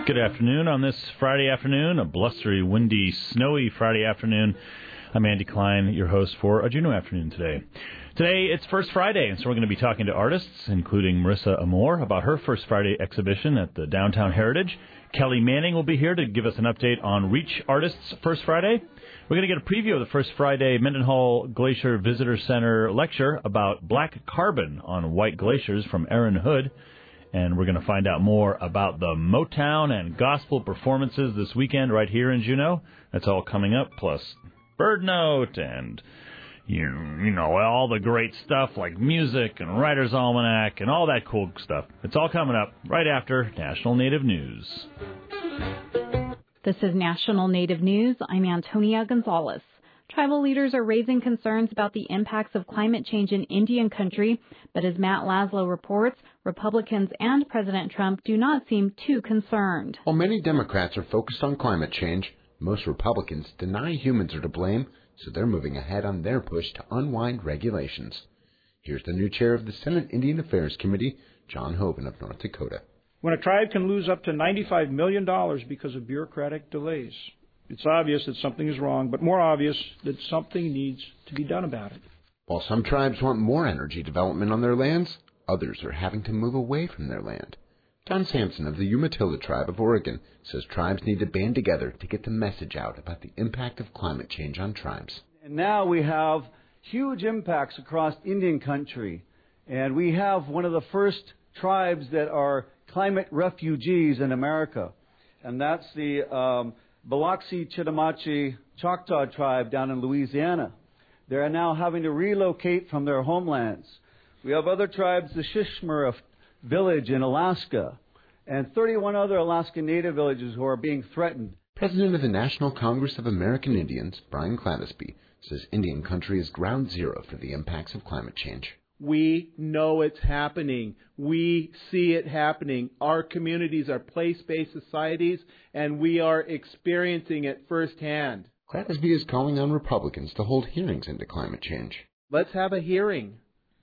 Good afternoon on this Friday afternoon, a blustery, windy, snowy Friday afternoon. I'm Andy Klein, your host for a Juneau afternoon today. Today, it's First Friday, and so we're going to be talking to artists, including Marissa Amore, about her First Friday exhibition at the Downtown Heritage. Kelly Manning will be here to give us an update on Reach Artists First Friday. We're going to get a preview of the First Friday Mendenhall Glacier Visitor Center lecture about black carbon on white glaciers from Aaron Hood. And we're going to find out more about the Motown and gospel performances this weekend right here in Juneau. That's all coming up, plus Bird Note and, you know, all the great stuff like music and Writer's Almanac and all that cool stuff. It's all coming up right after National Native News. This is National Native News. I'm Antonia Gonzalez. Tribal leaders are raising concerns about the impacts of climate change in Indian country, but as Matt Laszlo reports, Republicans and President Trump do not seem too concerned. While many Democrats are focused on climate change, most Republicans deny humans are to blame, so they're moving ahead on their push to unwind regulations. Here's the new chair of the Senate Indian Affairs Committee, John Hoeven of North Dakota. When a tribe can lose up to $95 million because of bureaucratic delays, it's obvious that something is wrong, but more obvious that something needs to be done about it. While some tribes want more energy development on their lands, others are having to move away from their land. Don Sampson of the Umatilla Tribe of Oregon says tribes need to band together to get the message out about the impact of climate change on tribes. And now we have huge impacts across Indian country, and we have one of the first tribes that are climate refugees in America, and that's the Biloxi Chitimacha Choctaw tribe down in Louisiana. They are now having to relocate from their homelands. We have other tribes, the Shishmura village in Alaska, and 31 other Alaska Native villages who are being threatened. President of the National Congress of American Indians, Brian Clattersby, says Indian country is ground zero for the impacts of climate change. We know it's happening. We see it happening. Our communities are place-based societies, and we are experiencing it firsthand. Clattersby is calling on Republicans to hold hearings into climate change. Let's have a hearing.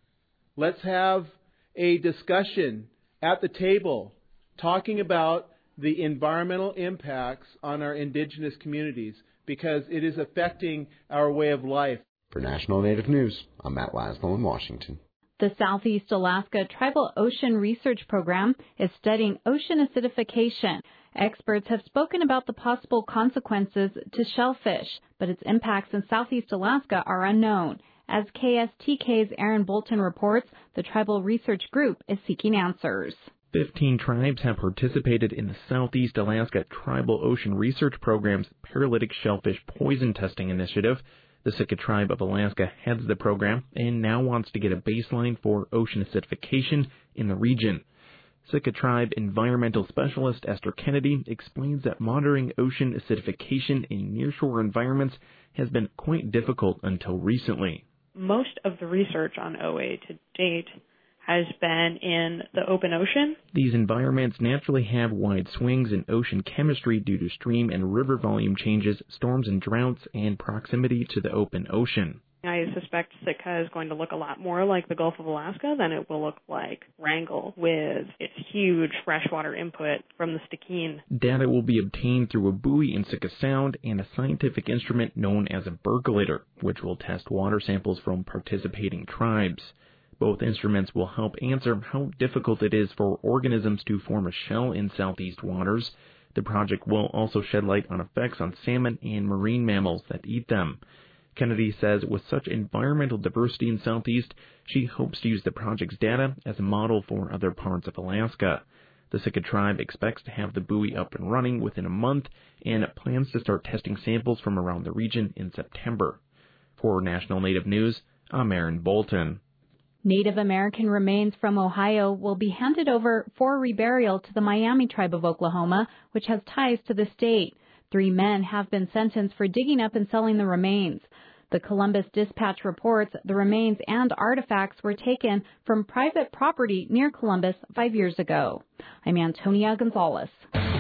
Let's have a discussion at the table talking about the environmental impacts on our indigenous communities, because it is affecting our way of life. For National Native News, I'm Matt Laszlo in Washington. The Southeast Alaska Tribal Ocean Research Program is studying ocean acidification. Experts have spoken about the possible consequences to shellfish, but its impacts in Southeast Alaska are unknown. As KSTK's Aaron Bolton reports, the Tribal Research Group is seeking answers. 15 tribes have participated in the Southeast Alaska Tribal Ocean Research Program's Paralytic Shellfish Poison Testing Initiative. The Sitka Tribe of Alaska heads the program and now wants to get a baseline for ocean acidification in the region. Sitka Tribe Environmental Specialist Esther Kennedy explains that monitoring ocean acidification in nearshore environments has been quite difficult until recently. Most of the research on OA to date has been in the open ocean. These environments naturally have wide swings in ocean chemistry due to stream and river volume changes, storms and droughts, and proximity to the open ocean. I suspect Sitka is going to look a lot more like the Gulf of Alaska than it will look like Wrangell with its huge freshwater input from the Stikine. Data will be obtained through a buoy in Sitka Sound and a scientific instrument known as a percolator, which will test water samples from participating tribes. Both instruments will help answer how difficult it is for organisms to form a shell in southeast waters. The project will also shed light on effects on salmon and marine mammals that eat them. Kennedy says with such environmental diversity in Southeast, she hopes to use the project's data as a model for other parts of Alaska. The Sitka tribe expects to have the buoy up and running within a month and plans to start testing samples from around the region in September. For National Native News, I'm Aaron Bolton. Native American remains from Ohio will be handed over for reburial to the Miami Tribe of Oklahoma, which has ties to the state. 3 men have been sentenced for digging up and selling the remains. The Columbus Dispatch reports the remains and artifacts were taken from private property near Columbus 5 years ago. I'm Antonia Gonzalez.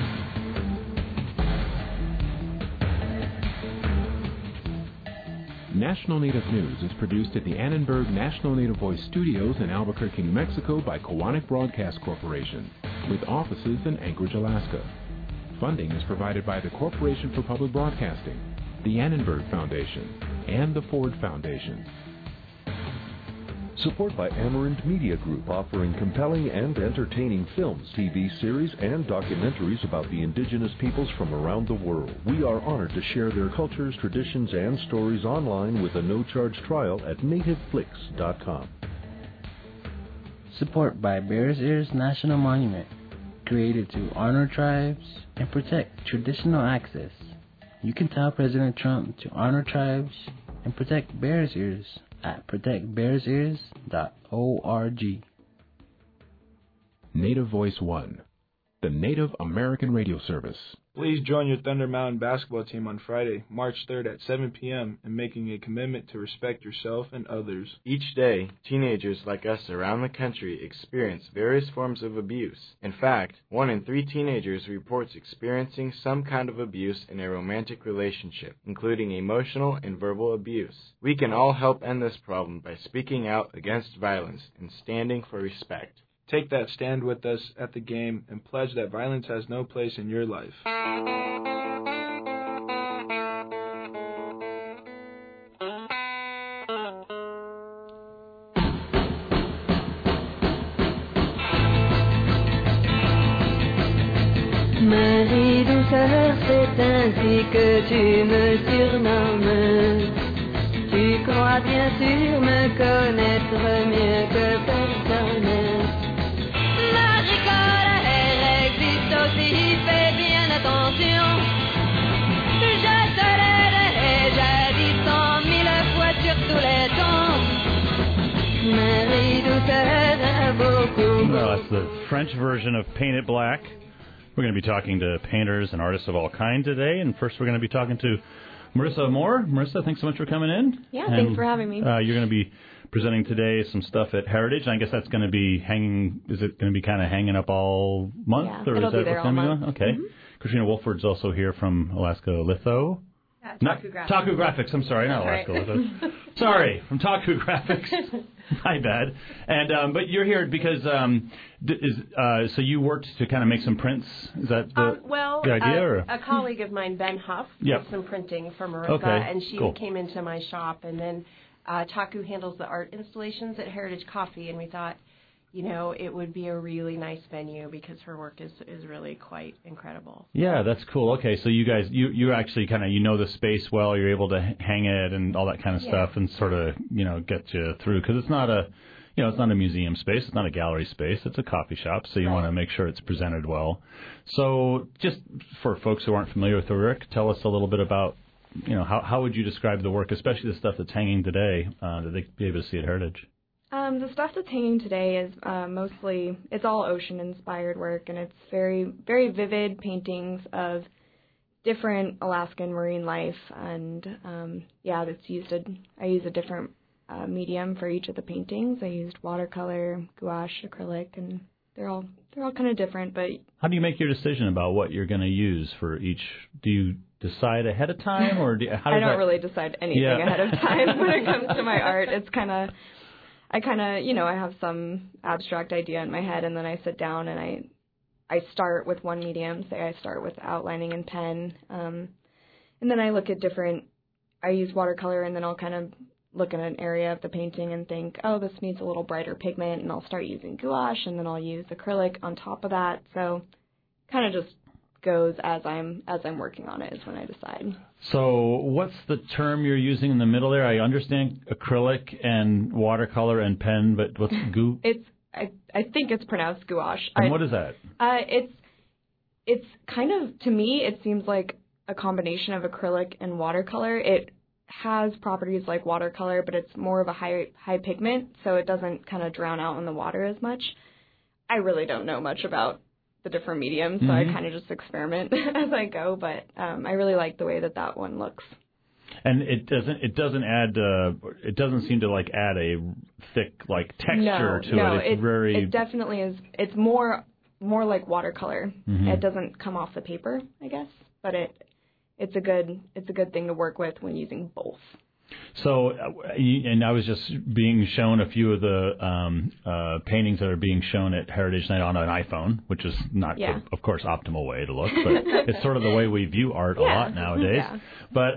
National Native News is produced at the Annenberg National Native Voice Studios in Albuquerque, New Mexico by Kowanek Broadcast Corporation, with offices in Anchorage, Alaska. Funding is provided by the Corporation for Public Broadcasting, the Annenberg Foundation, and the Ford Foundation. Support by Amaranth Media Group, offering compelling and entertaining films, TV series, and documentaries about the indigenous peoples from around the world. We are honored to share their cultures, traditions, and stories online with a no-charge trial at nativeflix.com. Support by Bears Ears National Monument, created to honor tribes and protect traditional access. You can tell President Trump to honor tribes and protect Bears Ears at protectbearsears.org. Native Voice One, the Native American radio service. Please join your Thunder Mountain basketball team on Friday, March 3rd at 7 p.m. in making a commitment to respect yourself and others. Each day, teenagers like us around the country experience various forms of abuse. In fact, 1 in 3 teenagers reports experiencing some kind of abuse in a romantic relationship, including emotional and verbal abuse. We can all help end this problem by speaking out against violence and standing for respect. Take that stand with us at the game and pledge that violence has no place in your life. Marie douceur, c'est ainsi que tu me surnommes. Tu crois bien sûr me connaître mieux que personne. Marie colère existe aussi, fais bien attention. Je te l'ai déjà dit 100 000 fois sur tous les tons. Marie douceur a beaucoup. Well, that's the French version of Paint It Black. We're going to be talking to painters and artists of all kinds today, and first we're going to be talking to Marissa Moore. Marissa, thanks so much for coming in. Yeah, thanks for having me. You're going to be presenting today some stuff at Heritage, and I guess that's going to be hanging. Is it going to be kind of hanging up all month? Yeah, or it'll is that be there all month. Okay. Mm-hmm. Katrina Wolford's also here from Alaska Litho. Taku Graphics. Taku Graphics. I'm sorry, not Alaska Litho. Sorry, from Taku Graphics. My bad. And but you're here because so you worked to kind of make some prints. Is that the idea? Or? A colleague of mine, Ben Huff, yep. did some printing for Marissa, and she came into my shop. And then Taku handles the art installations at Heritage Coffee, and we thought, you know, it would be a really nice venue because her work is really quite incredible. Yeah, that's cool. Okay, so you guys, you actually kind of, you know the space well, you're able to hang it and all that kind of stuff and sort of, you know, get you through, because it's not a, you know, it's not a museum space, it's not a gallery space, it's a coffee shop, so you want to make sure it's presented well. So just for folks who aren't familiar with the work, tell us a little bit about, you know, how would you describe the work, especially the stuff that's hanging today, that they be able to see at Heritage? The stuff that's hanging today is mostly, it's all ocean-inspired work, and it's very, very vivid paintings of different Alaskan marine life, and I use a different medium for each of the paintings. I used watercolor, gouache, acrylic, and they're all kind of different. But how do you make your decision about what you're going to use for each? Do you decide ahead of time, or I don't really decide anything ahead of time when it comes to my art. It's I have some abstract idea in my head, and then I sit down and I start with one medium. Say I start with outlining and pen, and then I look at I use watercolor, and then I'll kind of look at an area of the painting and think, oh, this needs a little brighter pigment, and I'll start using gouache, and then I'll use acrylic on top of that. So kind of just goes as I'm working on it is when I decide. So what's the term you're using in the middle there? I understand acrylic and watercolor and pen, but what's goo? I think it's pronounced gouache. And what is that? It's kind of, to me, it seems like a combination of acrylic and watercolor. It has properties like watercolor, but it's more of a high pigment, so it doesn't kind of drown out in the water as much. I really don't know much about the different mediums, so I kind of just experiment as I go, but I really like the way that one looks. And it doesn't seem to like add a thick like texture to it. It's very. It definitely is. It's more like watercolor. Mm-hmm. It doesn't come off the paper, I guess, but it's a good thing to work with when using both. So, and I was just being shown a few of the paintings that are being shown at Heritage Night on an iPhone, which is not, of course, optimal way to look, but it's sort of the way we view art a lot nowadays. Yeah. But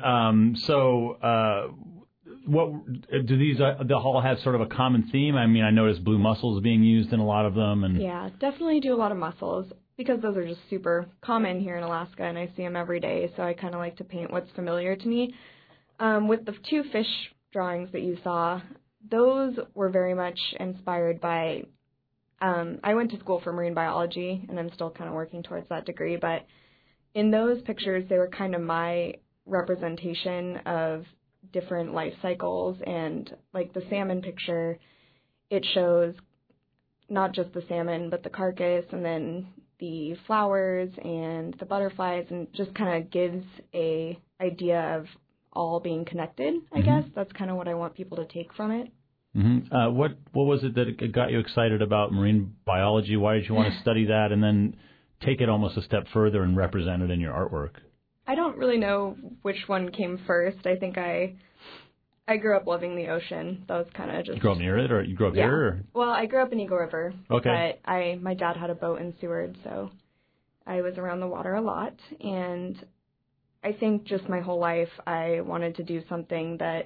what do these? They all have sort of a common theme. I mean, I noticed blue mussels being used in a lot of them, and definitely do a lot of mussels because those are just super common here in Alaska, and I see them every day. So I kind of like to paint what's familiar to me. With the two fish drawings that you saw, those were very much inspired by, I went to school for marine biology, and I'm still kind of working towards that degree, but in those pictures, they were kind of my representation of different life cycles, and like the salmon picture, it shows not just the salmon, but the carcass, and then the flowers and the butterflies, and just kind of gives a idea of all being connected, I guess. That's kind of what I want people to take from it. What was it that got you excited about marine biology? Why did you want to study that and then take it almost a step further and represent it in your artwork? I don't really know which one came first. I think I grew up loving the ocean. That was kind of just... You grew up near it, or you grew up here? Or? Well, I grew up in Eagle River. Okay. But my dad had a boat in Seward, so I was around the water a lot, and I think just my whole life I wanted to do something that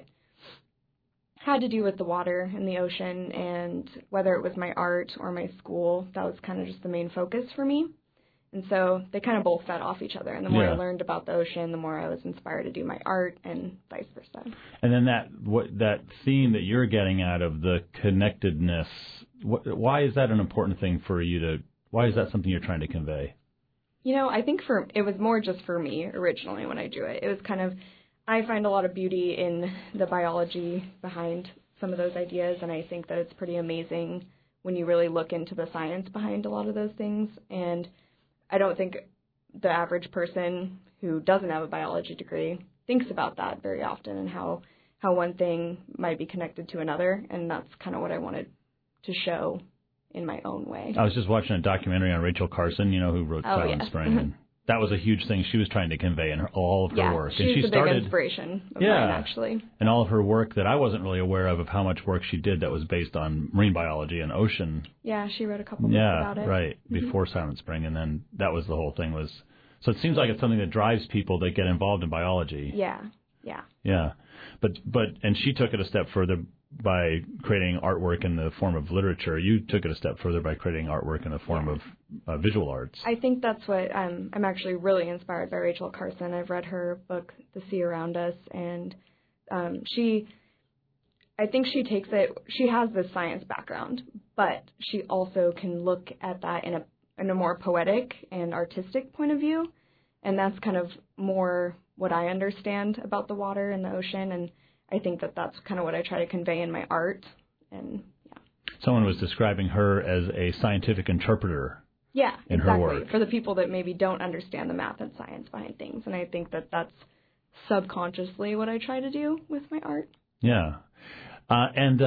had to do with the water and the ocean, and whether it was my art or my school, that was kind of just the main focus for me. And so they kind of both fed off each other, and the more I learned about the ocean, the more I was inspired to do my art, and vice versa. And then that theme that you're getting out of the connectedness, why is that an important thing for you to, why is that something you're trying to convey? You know, I think it was more just for me originally when I drew it. It was kind of, I find a lot of beauty in the biology behind some of those ideas, and I think that it's pretty amazing when you really look into the science behind a lot of those things. And I don't think the average person who doesn't have a biology degree thinks about that very often, and how one thing might be connected to another, and that's kind of what I wanted to show in my own way. I was just watching a documentary on Rachel Carson, who wrote Silent Spring, and that was a huge thing she was trying to convey in all of her work. She's and she a started, big inspiration of mine, actually. And all of her work that I wasn't really aware of how much work she did that was based on marine biology and ocean. Yeah, she wrote a couple books about it. Yeah, right, before Silent Spring, and then that was the whole thing was. So it seems like it's something that drives people that get involved in biology. Yeah. But she took it a step further by creating artwork in the form of literature. You took it a step further by creating artwork in the form of visual arts. I think that's what I'm actually really inspired by Rachel Carson. I've read her book, The Sea Around Us, and I think she takes it, she has this science background, but she also can look at that in a more poetic and artistic point of view, and that's kind of more what I understand about the water and the ocean, and I think that that's kind of what I try to convey in my art. And someone was describing her as a scientific interpreter. Yeah, in exactly. Her work. For the people that maybe don't understand the math and science behind things, and I think that that's subconsciously what I try to do with my art. Yeah. And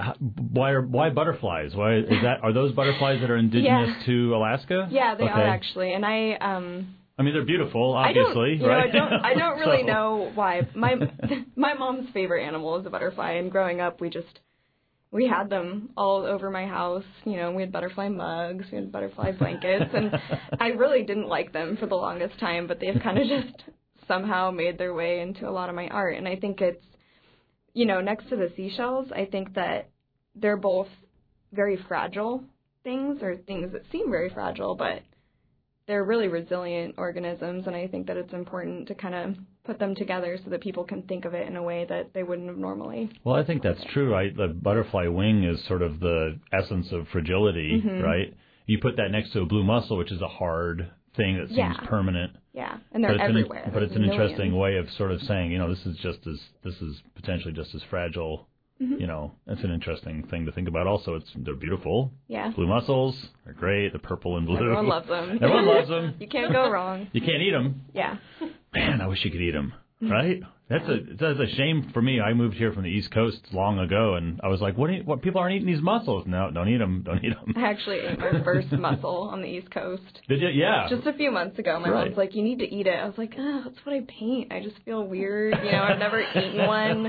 why butterflies? Why is that? Are those butterflies that are indigenous to Alaska? Yeah, they are actually, and I mean, they're beautiful, obviously, right? I don't really know why. My mom's favorite animal is a butterfly, and growing up, we had them all over my house. We had butterfly mugs, we had butterfly blankets, and I really didn't like them for the longest time, but they've kind of just somehow made their way into a lot of my art. And I think it's, next to the seashells, I think that they're both very fragile things, or things that seem very fragile, but they're really resilient organisms, and I think that it's important to kind of put them together so that people can think of it in a way that they wouldn't have normally. Well, I think that's true. The butterfly wing is sort of the essence of fragility, right? You put that next to a blue mussel, which is a hard thing that seems permanent. Yeah, and they're everywhere. But it's an interesting way of sort of saying, this is potentially just as fragile. It's an interesting thing to think about. Also, they're beautiful. Yeah. Blue mussels, they're great. The purple and blue. Everyone loves them. Everyone loves them. You can't go wrong. You can't eat them. Yeah. Man, I wish you could eat them. Right? That's a shame for me. I moved here from the East Coast long ago, and I was like, what people aren't eating these mussels? No, don't eat them. Don't eat them. I actually ate my first mussel on the East Coast. Did you? Yeah. Just a few months ago. My mom's like, you need to eat it. I was like, that's what I paint. I just feel weird. I've never eaten one.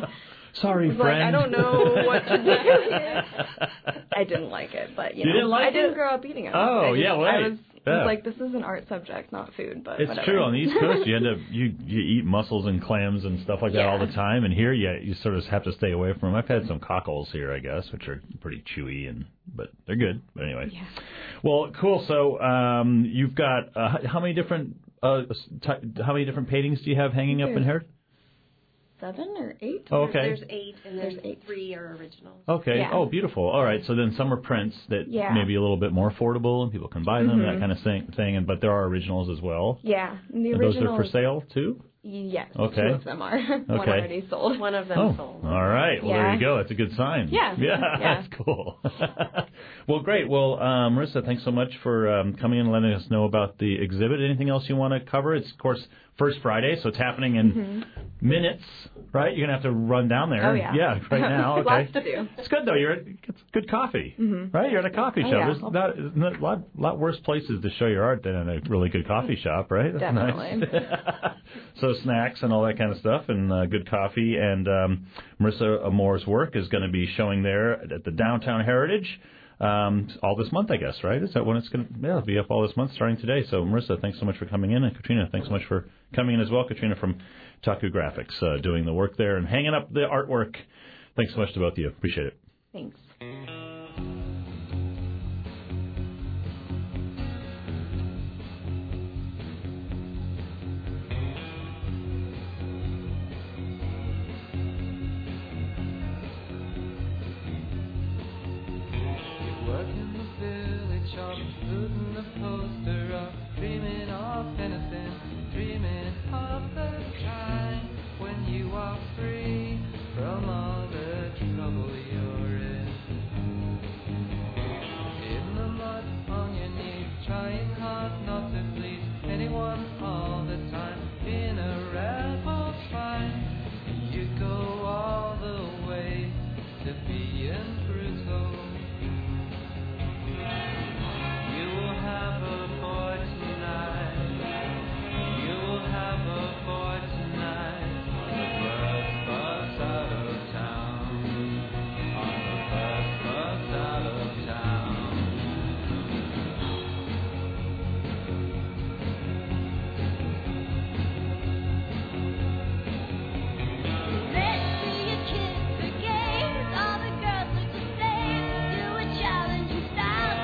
Sorry, friend. Like, I don't know what to do. I didn't like it, but you know, didn't like I didn't grow up eating it. I was like, this is an art subject, not food. But it's whatever. true. On the East Coast, you end up you eat mussels and clams and stuff like that all the time, and here you sort of have to stay away from them. I've had some cockles here, I guess, which are pretty chewy but they're good. But anyway, well, cool. So you've got how many different paintings do you have hanging up in here? 7 or 8? Oh, okay. There's 8, and there's 3 are originals. Okay. Yeah. Oh, beautiful. All right. So then some are prints that may be a little bit more affordable and people can buy them, that kind of thing. But there are originals as well. Yeah. And the originals. Those are for sale, too? Yes. Okay. 2 of them are. One already sold. One of them sold. All right. Well, there you go. That's a good sign. Yeah. That's cool. Well, great. Well, Marissa, thanks so much for coming in and letting us know about the exhibit. Anything else you want to cover? It's, of course, First Friday, so it's happening in minutes, right? You're going to have to run down there. Oh, yeah. Yeah, right now. Okay. Lots to do. It's good, though. It's good coffee, right? You're at a coffee shop. Yeah. There's a lot worse places to show your art than in a really good coffee shop, right? That's definitely. Nice. So snacks and all that kind of stuff and good coffee. And Marissa Moore's work is going to be showing there at the Downtown Heritage all this month, I guess, right? Is that when it's going to it'll be up all this month starting today. So, Marissa, thanks so much for coming in. And Katrina, thanks so much for coming in as well. Katrina from Taku Graphics doing the work there and hanging up the artwork. Thanks so much to both of you. Appreciate it. Thanks. Putting the poster up, dreaming of innocence, dreaming of the time when you are free from all the trouble you're in. In the mud on your knees, trying hard not to please anyone all the time, in a rebel fight, you go all the way to being brutal. Have a boy tonight. You will have a boy tonight. On the first bus out of town. On the first bus out of town. Let's see your kids the games. All the girls look the same. Do a challenge style.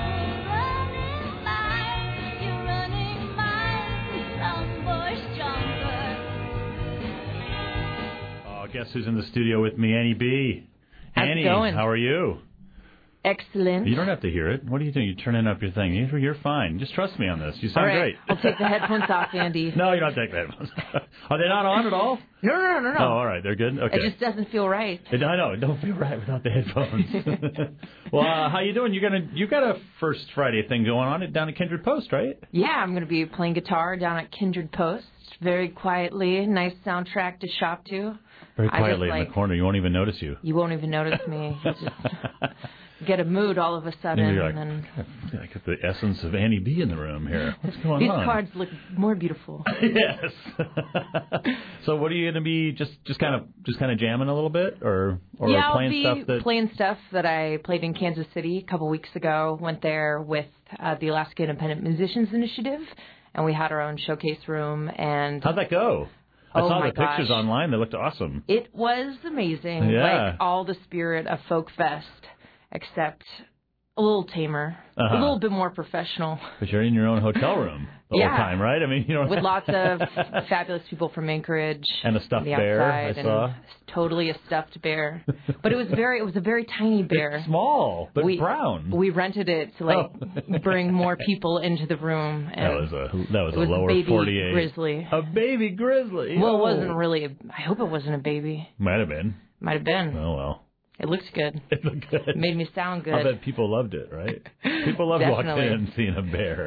Guess who's in the studio with me? Annie B. Annie, how's it going? How are you? Excellent. You don't have to hear it. What are you doing? You're turning up your thing. You're fine. Just trust me on this. You sound all right. great. I'll take the headphones off, Andy. No, you don't take the headphones. Are they not on at all? No. Oh, all right. They're good? Okay. It just doesn't feel right. I know. It don't feel right without the headphones. Well, how you doing? You got a First Friday thing going on down at Kindred Post, right? Yeah, I'm going to be playing guitar down at Kindred Post. Very quietly. Nice soundtrack to shop to. Very quietly in the corner. You won't even notice you. You won't even notice me. You just get a mood all of a sudden. You're like, and I get the essence of Annie B in the room here. What's going these on? These cards look more beautiful. Yes. So what are you going to be just kind of jamming a little bit or yeah, playing I'll be playing stuff that I played in Kansas City a couple weeks ago. Went there with the Alaska Independent Musicians Initiative, and we had our own showcase room. And how'd that go? I saw the gosh. pictures online. They looked awesome. It was amazing. Yeah. Like all the spirit of Folk Fest, except a little tamer, a little bit more professional. But you're in your own hotel room the whole time, right? I mean, you know, with lots of fabulous people from Anchorage and a stuffed bear. I saw totally a stuffed bear, but it was a very tiny bear. It's small, but brown. We rented it to bring more people into the room. And that was a lower baby 48 grizzly. A baby grizzly. Well, it wasn't really. I hope it wasn't a baby. Might have been. Oh well. It looked good. It looked good. It made me sound good. I bet people loved it, right? People loved walking in and seeing a bear.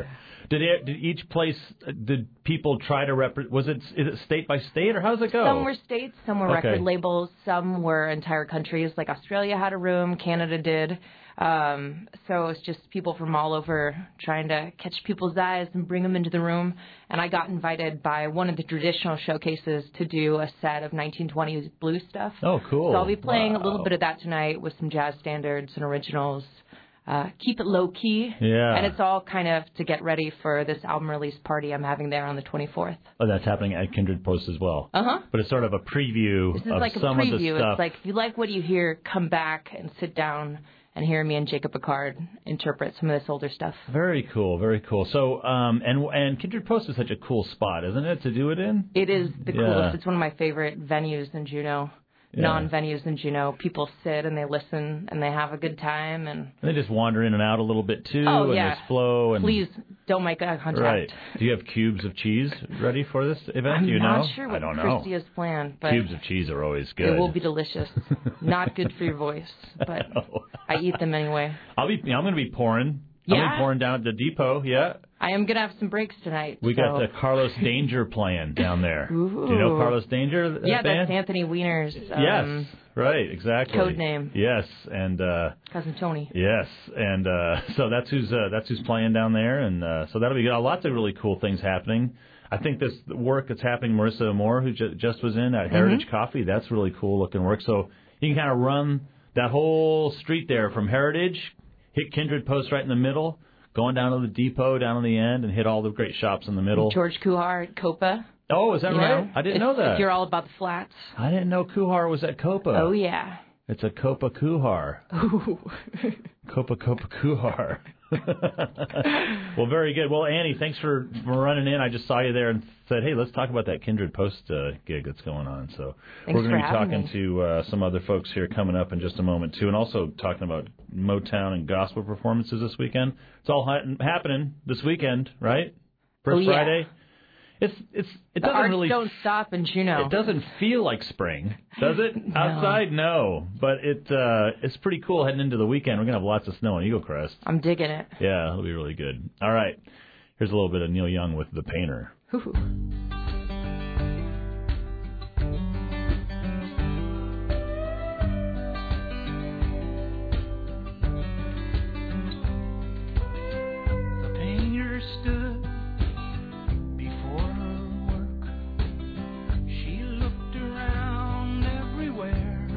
Did each place? Did people try to is it state by state, or how does it go? Some were states, some were record labels, some were entire countries. Like Australia had a room, Canada did. So it's just people from all over trying to catch people's eyes and bring them into the room. And I got invited by one of the traditional showcases to do a set of 1920s blues stuff. Oh, cool. So I'll be playing a little bit of that tonight with some jazz standards and originals. Keep it low key. Yeah. And it's all kind of to get ready for this album release party I'm having there on the 24th. Oh, that's happening at Kindred Post as well. Uh-huh. But it's sort of a preview This is of like a some preview. of the stuff. It's like, if you like what you hear, come back and sit down and hear me and Jacob Picard interpret some of this older stuff. Very cool, very cool. So, and Kindred Post is such a cool spot, isn't it, to do it in? It is the coolest. It's one of my favorite venues in Juneau. Non-venues in Juneau. People sit and they listen and they have a good time. And they just wander in and out a little bit, too. Oh, and yeah. there's flow. And please don't make eye contact. Right. Do you have cubes of cheese ready for this event? Do you know? I'm not sure what Christy has planned. But cubes of cheese are always good. It will be delicious. Not good for your voice, but I eat them anyway. I'm going to be pouring. Yeah? I'm going to be pouring down at the depot, I am going to have some breaks tonight. We got the Carlos Danger playing down there. Ooh. Do you know Carlos Danger? Yeah, band? that's Anthony Weiner's yes, right, exactly. Code name. Yes, and Cousin Tony. Yes, and so that's who's playing down there, and so that'll be good. Lots of really cool things happening. I think this work that's happening, Marissa Moore, who just was in at Heritage Coffee, that's really cool looking work. So you can kind of run that whole street there from Heritage, hit Kindred Post right in the middle, going down to the depot down on the end, and hit all the great shops in the middle. George Kuhar at Copa. Oh, is that right? I didn't know that. If you're all about the flats. I didn't know Kuhar was at Copa. Oh, yeah. It's a Copa Kuhar. Ooh. Copa Kuhar. Well, very good. Well, Annie, thanks for running in. I just saw you there and said, hey, let's talk about that Kindred Post gig that's going on. So we're going to be talking to some other folks here coming up in just a moment, too, and also talking about Motown and gospel performances this weekend. It's all happening this weekend, right? First Friday. It doesn't arts really don't stop in Juneau. It doesn't feel like spring, does it? No. Outside, no. But it's pretty cool heading into the weekend. We're gonna have lots of snow on Eagle Crest. I'm digging it. Yeah, it'll be really good. All right, here's a little bit of Neil Young with The Painter. Ooh. The painter stood before her work. She looked around everywhere.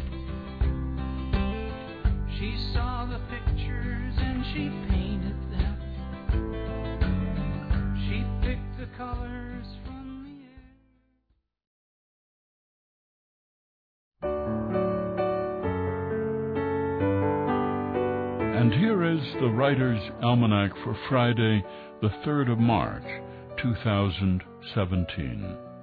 She saw the pictures and she painted them. She picked the colors from the air. And here is the Writer's Almanac for Friday, the 3rd of March, 2017.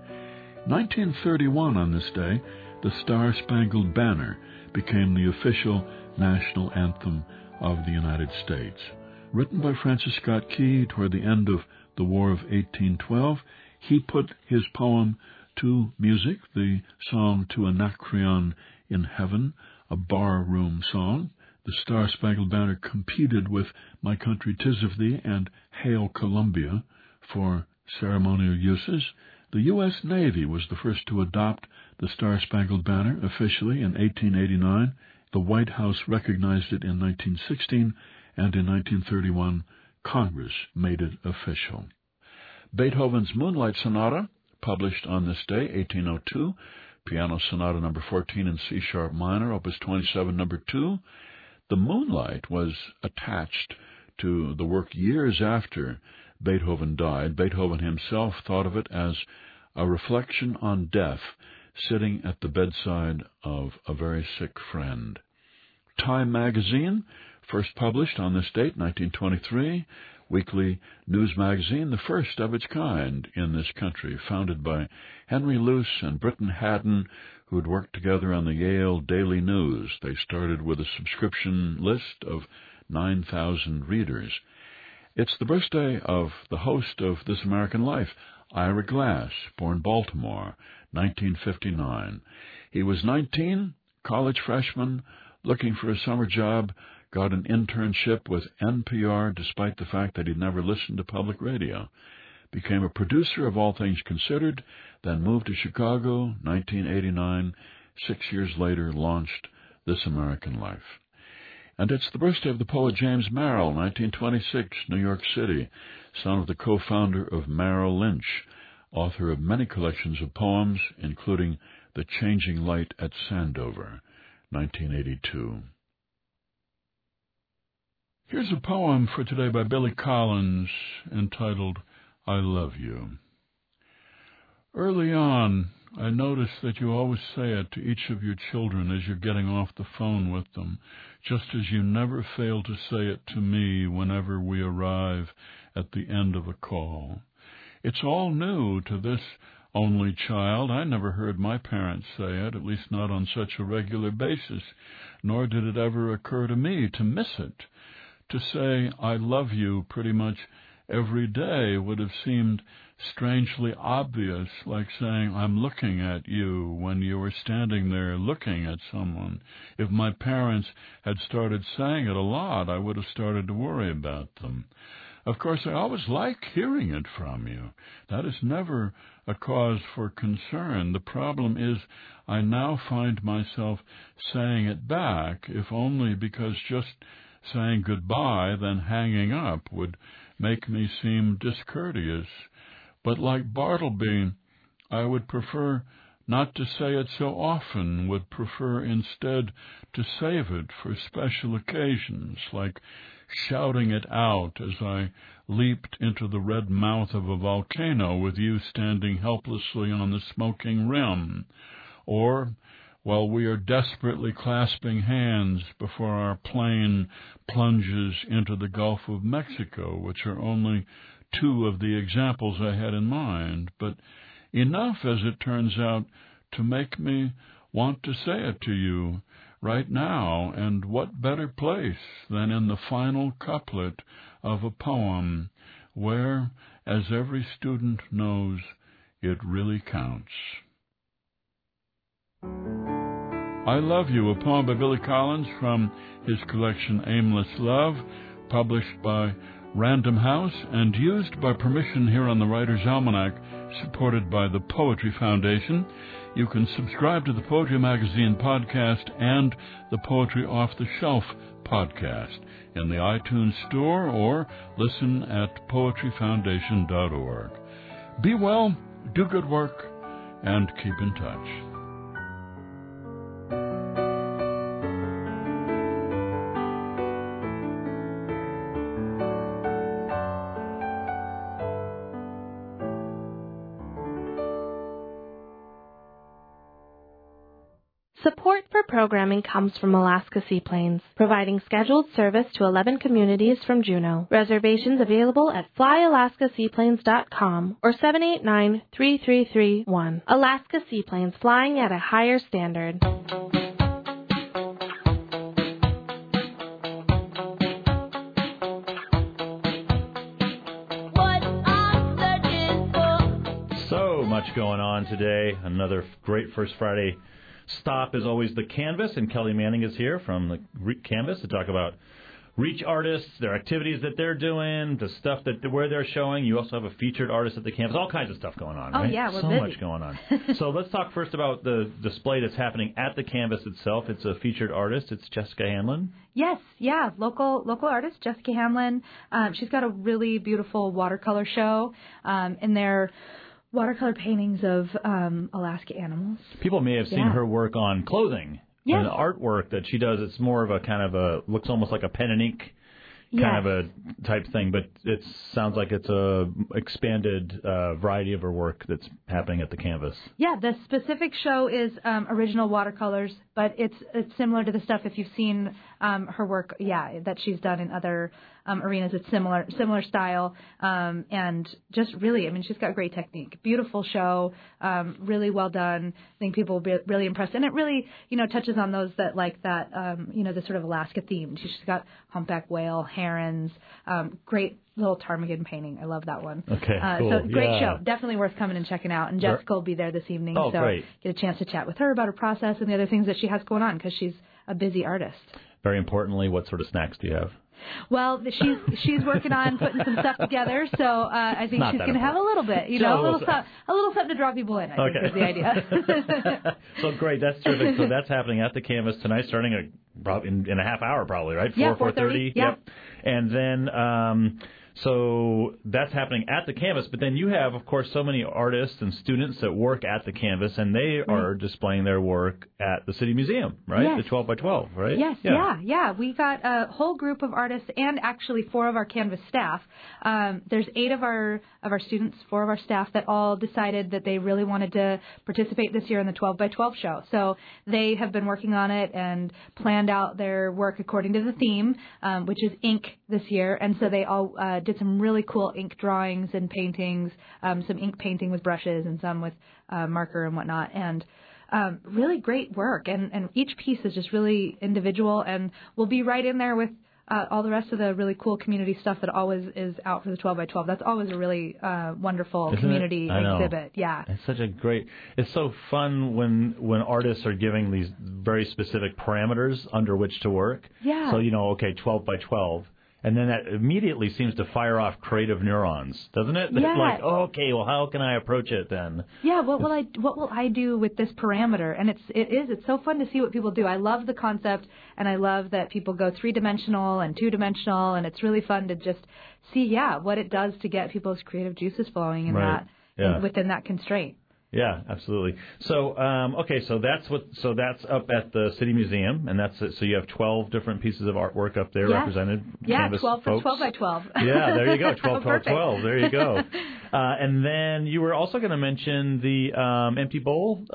1931 on this day, the Star-Spangled Banner became the official national anthem of the United States. Written by Francis Scott Key toward the end of the War of 1812, he put his poem to music, the song To Anacreon in Heaven, a bar-room song. The Star-Spangled Banner competed with My Country 'Tis of Thee and Hail Columbia for ceremonial uses. The U.S. Navy was the first to adopt the Star-Spangled Banner officially in 1889. The White House recognized it in 1916, and in 1931, Congress made it official. Beethoven's Moonlight Sonata, published on this day, 1802, Piano Sonata No. 14 in C-sharp minor, Opus 27, No. 2. The Moonlight was attached to the work years after Beethoven died. Beethoven himself thought of it as a reflection on death, sitting at the bedside of a very sick friend. Time magazine, first published on this date, 1923, weekly news magazine, the first of its kind in this country, founded by Henry Luce and Britton Haddon, who had worked together on the Yale Daily News. They started with a subscription list of 9,000 readers. It's the birthday of the host of This American Life, Ira Glass, born Baltimore, 1959. He was 19, college freshman, looking for a summer job, got an internship with NPR despite the fact that he'd never listened to public radio, became a producer of All Things Considered, then moved to Chicago, 1989, 6 years later launched This American Life. And it's the birthday of the poet James Merrill, 1926, New York City, son of the co-founder of Merrill Lynch, author of many collections of poems, including The Changing Light at Sandover, 1982. Here's a poem for today by Billy Collins entitled, I Love You. Early on, I noticed that you always say it to each of your children as you're getting off the phone with them, just as you never fail to say it to me whenever we arrive at the end of a call. It's all new to this only child. I never heard my parents say it, at least not on such a regular basis, nor did it ever occur to me to miss it. To say, I love you pretty much every day would have seemed strangely obvious, like saying, I'm looking at you when you were standing there looking at someone. If my parents had started saying it a lot, I would have started to worry about them. Of course, I always like hearing it from you. That is never a cause for concern. The problem is I now find myself saying it back, if only because just saying goodbye, then hanging up, would make me seem discourteous. But like Bartleby, I would prefer not to say it so often, would prefer instead to save it for special occasions, like shouting it out as I leaped into the red mouth of a volcano with you standing helplessly on the smoking rim, or while we are desperately clasping hands before our plane plunges into the Gulf of Mexico, which are only two of the examples I had in mind, but enough, as it turns out, to make me want to say it to you right now, and what better place than in the final couplet of a poem where, as every student knows, it really counts. I Love You, a poem by Billy Collins from his collection Aimless Love, published by Random House and used by permission here on the Writer's Almanac, supported by the Poetry Foundation. You can subscribe to the Poetry Magazine podcast and the Poetry Off the Shelf podcast in the iTunes Store or listen at poetryfoundation.org. Be well, do good work, and keep in touch. Support for programming comes from Alaska Seaplanes, providing scheduled service to 11 communities from Juneau. Reservations available at flyalaskaseaplanes.com or 789-3331. Alaska Seaplanes, flying at a higher standard. So much going on today. Another great First Friday stop is always the Canvas, and Kelly Manning is here from the Canvas to talk about Reach artists, their activities that they're doing, the stuff where they're showing. You also have a featured artist at the Canvas, all kinds of stuff going on, right? Oh, yeah, we're so busy. much going on. So let's talk first about the display that's happening at the Canvas itself. It's a featured artist. It's Jessica Hanlon. Yes, yeah, local artist, Jessica Hanlon. She's got a really beautiful watercolor show in there. Watercolor paintings of Alaska animals. People may have seen her work on clothing. Yes. And the artwork that she does, it's more of a kind of a, looks almost like a pen and ink kind of a type thing, but it sounds like it's a expanded variety of her work that's happening at the Canvas. Yeah, the specific show is original watercolors, but it's similar to the stuff if you've seen her work, that she's done in other arenas. It's similar style, and just really, I mean, she's got great technique. Beautiful show, really well done. I think people will be really impressed, and it really, touches on those that like that, the sort of Alaska theme. She's got humpback whale, herons, great little ptarmigan painting. I love that one. Okay, cool. So great show. Definitely worth coming and checking out. And Jessica will be there this evening. Oh, so great. Get a chance to chat with her about her process and the other things that she has going on because she's a busy artist. very importantly, what sort of snacks do you have? Well, she's working on putting some stuff together, so I think she's going to have a little bit, a little something to draw people in. I think is the idea. So great, that's terrific. So that's happening at the Canvas tonight, starting in a half hour, probably, right? 4:30. Yep. And then. So that's happening at the Canvas, but then you have, of course, so many artists and students that work at the Canvas, and they are displaying their work at the City Museum, right? Yes. The 12 by 12, right? Yes, yeah. We got a whole group of artists and actually 4 of our Canvas staff. There's 8 of our students, 4 of our staff that all decided that they really wanted to participate this year in the 12 by 12 show. So they have been working on it and planned out their work according to the theme, which is ink this year, and so they all did some really cool ink drawings and paintings, some ink painting with brushes and some with marker and whatnot, and really great work. And each piece is just really individual, and we'll be right in there with all the rest of the really cool community stuff that always is out for the 12 by 12. That's always a really wonderful community exhibit. Yeah. It's so fun when artists are giving these very specific parameters under which to work. Yeah. So, 12 by 12. And then that immediately seems to fire off creative neurons, doesn't it? Yeah. Like, okay, well, how can I approach it then? Yeah, what will I do with this parameter? And it's so fun to see what people do. I love the concept, and I love that people go 3-dimensional and 2-dimensional, and it's really fun to just see, what it does to get people's creative juices flowing in within that constraint. Yeah, absolutely. So, so that's up at the City Museum, and that's it. So you have 12 different pieces of artwork up there represented. Yeah, Canvas 12 folks. 12 by 12. Yeah, there you go. 12, 12, 12. There you go. And then you were also going to mention the empty bowl.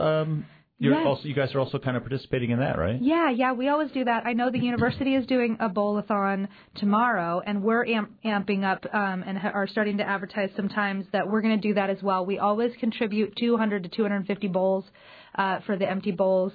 You guys are also kind of participating in that, right? Yeah, we always do that. I know the university is doing a bowl-a-thon tomorrow, and we're amping up and are starting to advertise sometimes that we're going to do that as well. We always contribute 200 to 250 bowls for the empty bowls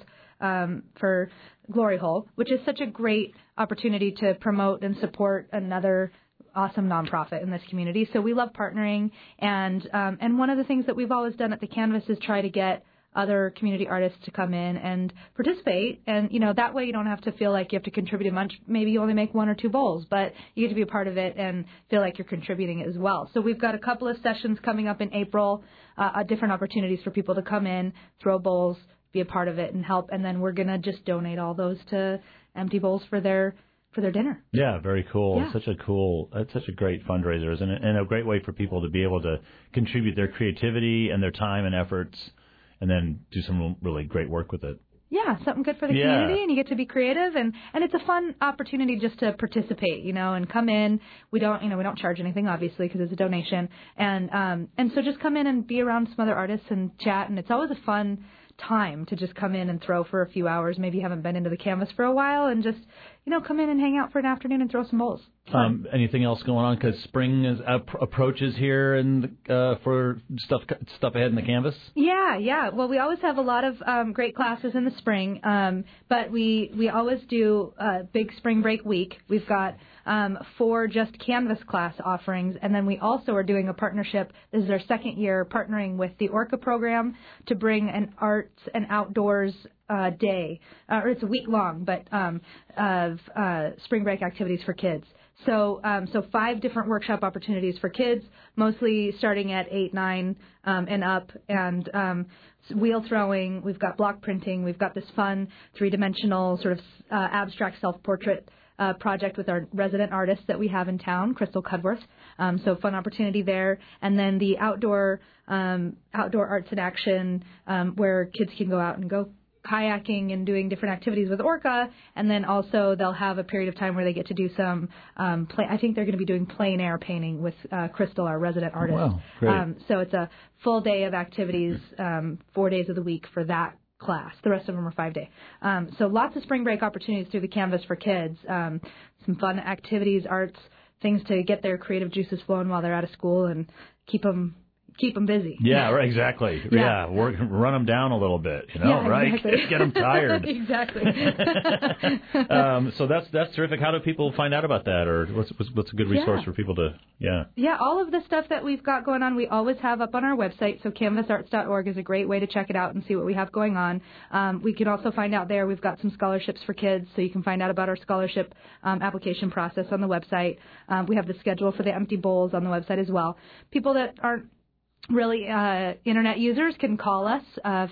for Glory Hole, which is such a great opportunity to promote and support another awesome nonprofit in this community. So we love partnering, and one of the things that we've always done at the Canvas is try to get other community artists to come in and participate, and that way you don't have to feel like you have to contribute a bunch. Maybe you only make 1 or 2 bowls, but you get to be a part of it and feel like you're contributing as well. So we've got a couple of sessions coming up in April, different opportunities for people to come in, throw bowls, be a part of it, and help. And then we're gonna just donate all those to Empty Bowls for their dinner. Yeah, very cool. Yeah. It's such a great fundraiser, isn't it? And a great way for people to be able to contribute their creativity and their time and efforts, and then do some really great work with it. Yeah, something good for the community, and you get to be creative, and it's a fun opportunity just to participate, and come in. We don't charge anything, obviously, because it's a donation, and so just come in and be around some other artists and chat, and it's always a fun time to just come in and throw for a few hours. Maybe you haven't been into the Canvas for a while, and just come in and hang out for an afternoon and throw some bowls. Anything else going on? Because spring approaches here, and for stuff ahead in the Canvas. Yeah. Well, we always have a lot of great classes in the spring, but we always do a big spring break week. We've got 4 just Canvas class offerings, and then we also are doing a partnership. This is our second year partnering with the Orca program to bring an arts and outdoors day, or it's a week long, but of spring break activities for kids. So 5 different workshop opportunities for kids, mostly starting at 8, 9, and up, and wheel throwing. We've got block printing. We've got this fun 3-dimensional sort of abstract self-portrait project with our resident artist that we have in town, Crystal Cudworth. So fun opportunity there. And then the outdoor arts in action, where kids can go out and go kayaking and doing different activities with Orca, and then also they'll have a period of time where they get to do some I think they're going to be doing plein air painting with Crystal, our resident artist. Wow, great. So it's a full day of activities, 4 days of the week for that class. The rest of them are 5-day. So lots of spring break opportunities through the Canvas for kids. Some fun activities, arts, things to get their creative juices flowing while they're out of school and keep them keep them busy. Yeah, right, exactly. Yeah, run them down a little bit, right? Exactly. Get them tired. Exactly. So that's terrific. How do people find out about that, or what's a good resource for people to? Yeah, all of the stuff that we've got going on, we always have up on our website. So canvasarts.org is a great way to check it out and see what we have going on. We can also find out there. We've got some scholarships for kids, so you can find out about our scholarship application process on the website. We have the schedule for the empty bowls on the website as well. People that aren't really internet users can call us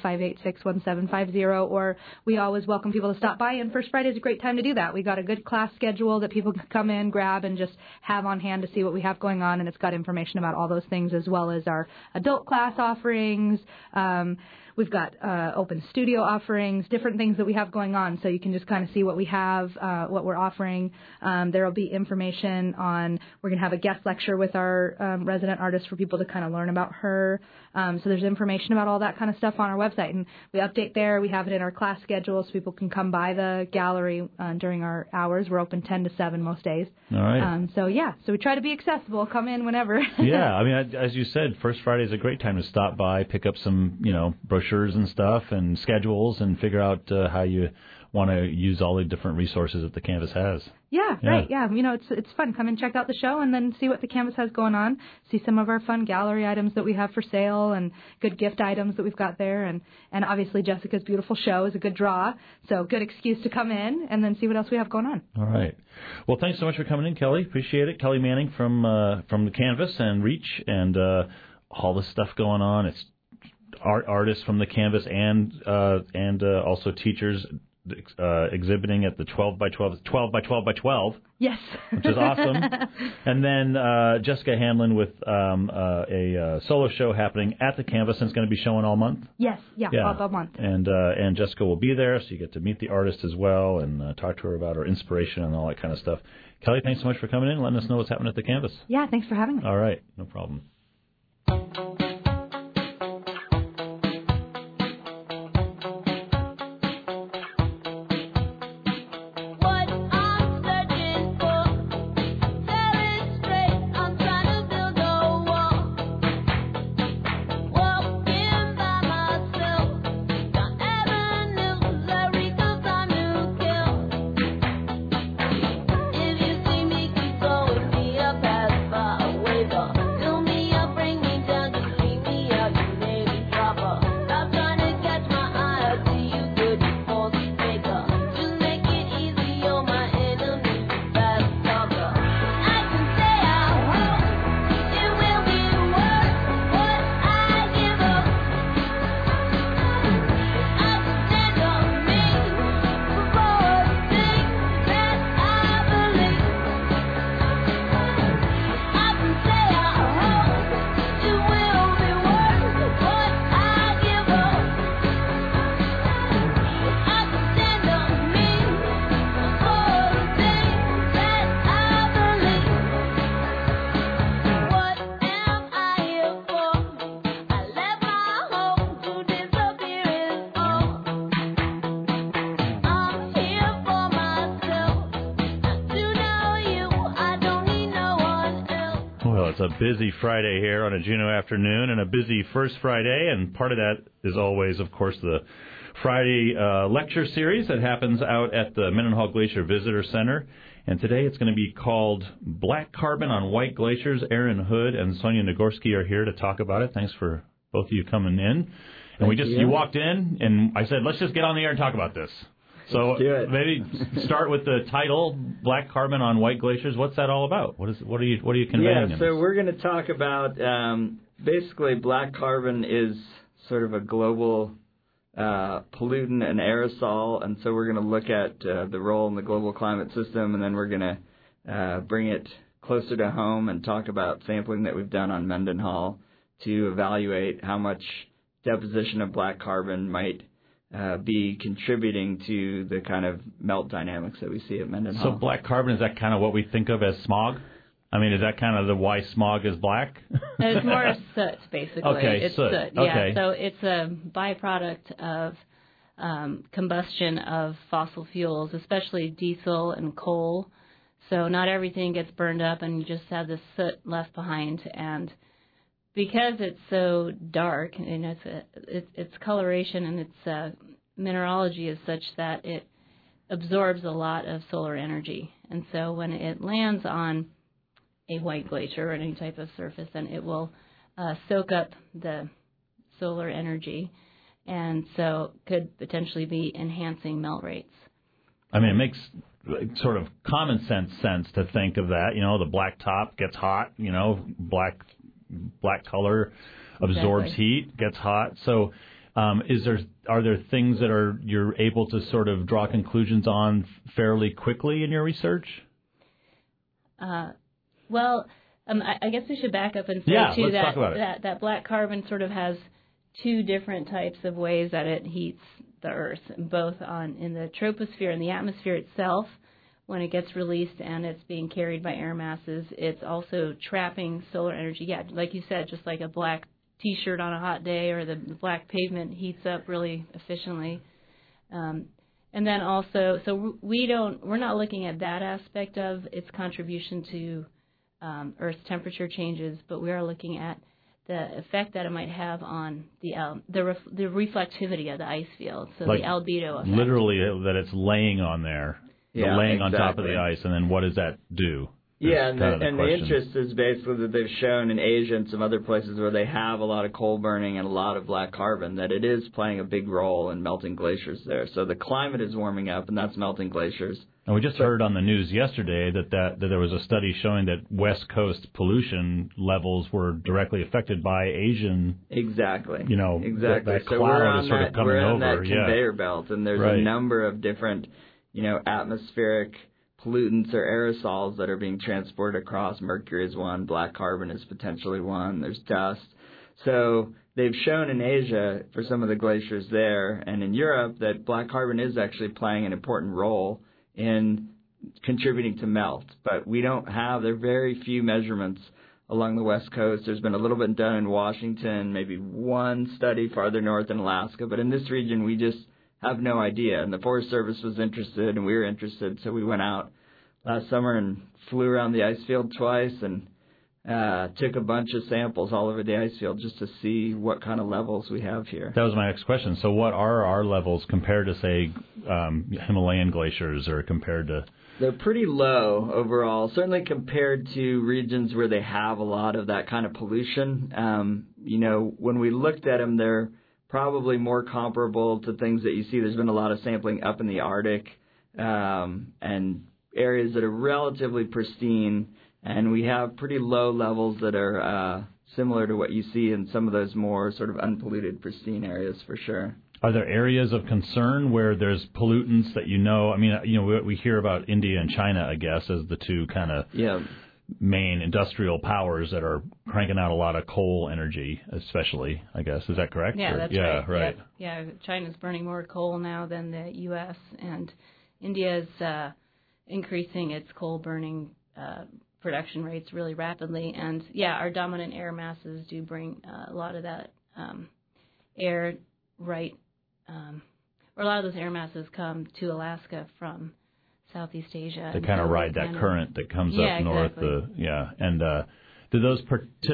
586-1750, or we always welcome people to stop by, and First Friday is a great time to do that. We got a good class schedule that people can come in, grab, and just have on hand to see what we have going on, and it's got information about all those things as well as our adult class offerings. We've got open studio offerings, different things that we have going on, so you can just kind of see what we have, what we're offering. There will be information on, we're going to have a guest lecture with our resident artist for people to kind of learn about her. So there's information about all that kind of stuff on our website, and we update there. We have it in our class schedule so people can come by the gallery during our hours. We're open 10 to 7 most days. All right. So we try to be accessible. Come in whenever. Yeah, I mean, as you said, First Friday is a great time to stop by, pick up some, brochures and stuff and schedules, and figure out how you want to use all the different resources that the Canvas has. Yeah, right. Yeah, it's fun. Come and check out the show and then see what the Canvas has going on. See some of our fun gallery items that we have for sale and good gift items that we've got there. And obviously Jessica's beautiful show is a good draw, so good excuse to come in and then see what else we have going on. All right. Well, thanks so much for coming in, Kelly. Appreciate it. Kelly Manning from the Canvas and Reach and all this stuff going on. It's artists from the Canvas and also teachers exhibiting at the 12 by 12. Yes. Which is awesome. And then Jessica Hanlon with a solo show happening at the Canvas, and it's going to be showing all month. Yes, all month. And Jessica will be there, so you get to meet the artist as well and talk to her about her inspiration and all that kind of stuff. Kelly, thanks so much for coming in and letting us know what's happening at the Canvas. Yeah, thanks for having me. All right, no problem. A busy Friday here on a Juneau afternoon, and a busy First Friday, and part of that is always, of course, the Friday lecture series that happens out at the Mendenhall Glacier Visitor Center. And today it's going to be called Black Carbon on White Glaciers. Aaron Hood and Sonia Nagorski are here to talk about it. Thanks for both of you coming in. And you walked in, and I said, let's just get on the air and talk about this. So maybe start with the title, Black Carbon on White Glaciers. What's that all about? What are you conveying? Yeah, so we're going to talk about basically black carbon is sort of a global pollutant and aerosol, and so we're going to look at the role in the global climate system, and then we're going to bring it closer to home and talk about sampling that we've done on Mendenhall to evaluate how much deposition of black carbon might be contributing to the kind of melt dynamics that we see at Mendenhall. So black carbon, is that kind of what we think of as smog? I mean, is that kind of the why smog is black? It's more soot, basically. Okay, it's soot. Yeah, okay. So it's a byproduct of combustion of fossil fuels, especially diesel and coal. So not everything gets burned up, and you just have this soot left behind. And because it's so dark, and its coloration and its mineralogy is such that it absorbs a lot of solar energy. And so when it lands on a white glacier or any type of surface, then it will soak up the solar energy, and so could potentially be enhancing melt rates. I mean, it makes sort of common sense to think of that. The black top gets hot, black color absorbs heat, gets hot. So are there things that you're able to sort of draw conclusions on fairly quickly in your research? Well, I guess we should back up and say too that black carbon sort of has two different types of ways that it heats the Earth, both in the troposphere and the atmosphere itself. When it gets released and it's being carried by air masses, it's also trapping solar energy. Yeah, like you said, just like a black T-shirt on a hot day or the black pavement heats up really efficiently. And then also, so we're not looking at that aspect of its contribution to Earth's temperature changes, but we are looking at the effect that it might have on the reflectivity of the ice field, so like the albedo effect. Literally, that it's laying on there, laying on top of the ice, and then what does that do? Yeah, and the interest is basically that they've shown in Asia and some other places where they have a lot of coal burning and a lot of black carbon that it is playing a big role in melting glaciers there. So the climate is warming up, and that's melting glaciers. And we just heard on the news yesterday that there was a study showing that West Coast pollution levels were directly affected by Asian. Exactly. That so cloud is sort of coming over. We're on that conveyor belt, and there's a number of different, atmospheric pollutants or aerosols that are being transported across. Mercury is one, black carbon is potentially one, there's dust. So they've shown in Asia for some of the glaciers there and in Europe that black carbon is actually playing an important role in contributing to melt. But there are very few measurements along the West Coast. There's been a little bit done in Washington, maybe one study farther north in Alaska, but in this region we just have no idea. And the Forest Service was interested, and we were interested, so we went out last summer and flew around the ice field twice and took a bunch of samples all over the ice field just to see what kind of levels we have here. That was my next question. So what are our levels compared to, say, Himalayan glaciers or compared to... They're pretty low overall, certainly compared to regions where they have a lot of that kind of pollution. When we looked at them, they're probably more comparable to things that you see. There's been a lot of sampling up in the Arctic and areas that are relatively pristine, and we have pretty low levels that are similar to what you see in some of those more sort of unpolluted, pristine areas for sure. Are there areas of concern where there's pollutants that we hear about India and China, I guess, as the two kind of main industrial powers that are cranking out a lot of coal energy, especially, I guess. Is that correct? Yeah, that's right. Yeah, China's burning more coal now than the U.S., and India's increasing its coal burning production rates really rapidly. And, our dominant air masses do bring a lot of that air right, or a lot of those air masses come to Alaska from Southeast Asia. They kind of ride that current that comes up north. Exactly. And do those